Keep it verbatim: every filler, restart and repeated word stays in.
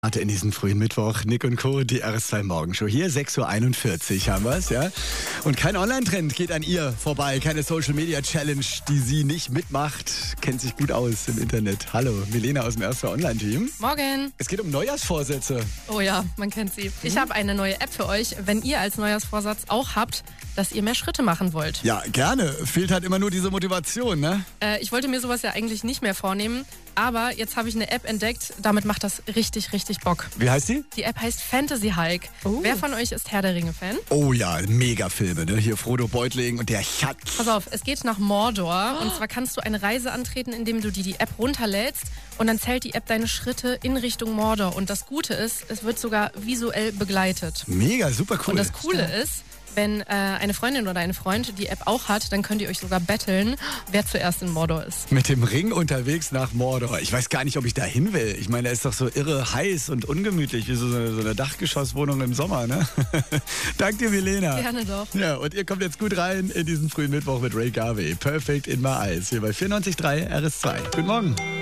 In diesem frühen Mittwoch, Nick und Co., die R S zwei Morgenshow. Hier, sechs Uhr einundvierzig haben wir es, ja. Und kein Online-Trend geht an ihr vorbei, keine Social-Media-Challenge, die sie nicht mitmacht. Kennt sich gut aus im Internet. Hallo, Milena aus dem R S zwei Online-Team. Morgen. Es geht um Neujahrsvorsätze. Oh ja, man kennt sie. Ich habe eine neue App für euch, wenn ihr als Neujahrsvorsatz auch habt, dass ihr mehr Schritte machen wollt. Ja, gerne. Fehlt halt immer nur diese Motivation, ne? Äh, ich wollte mir sowas ja eigentlich nicht mehr vornehmen, aber jetzt habe ich eine App entdeckt, damit macht das richtig, richtig Bock. Wie heißt die? Die App heißt Fantasy Hike. Oh. Wer von euch ist Herr der Ringe-Fan? Oh ja, Mega-Filme, ne? Hier Frodo Beutling und der Schatz. Pass auf, es geht nach Mordor und zwar kannst du eine Reise antreten, indem du dir die App runterlädst und dann zählt die App deine Schritte in Richtung Mordor. Und das Gute ist, es wird sogar visuell begleitet. Mega, super cool. Und das Coole ist, wenn äh, eine Freundin oder ein Freund die App auch hat, dann könnt ihr euch sogar betteln, wer zuerst in Mordor ist. Mit dem Ring unterwegs nach Mordor. Ich weiß gar nicht, ob ich da hin will. Ich meine, da ist doch so irre heiß und ungemütlich, wie so eine, so eine Dachgeschosswohnung im Sommer, ne? Dank dir, Milena. Gerne doch. Ja, und ihr kommt jetzt gut rein in diesen frühen Mittwoch mit Ray Garvey. Perfect in my eyes. Hier bei vierundneunzig Komma drei R S zwei. Guten Morgen.